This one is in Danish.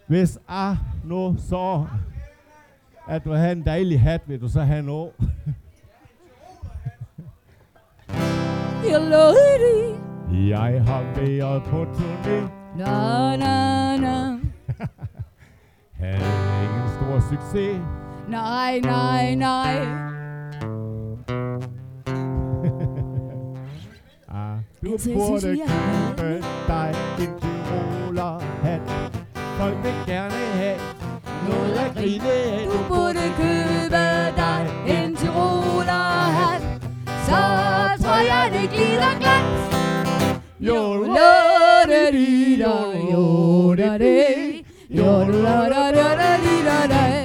Hvis nu så, at du har en dejlig hat, vil du så have noget? Jeg har været på turné. Na na na. Havde ingen stor succes. Nej, nej, nej. Du burde købe dig en tyrolerhat. Folk vil gerne have noget at grine af. Du burde købe dig en tyrolerhat. Så tror jeg det glider glat. Jo, lo-da-di-da, jo-da-di, jo-da-da-da-da-di-da-da.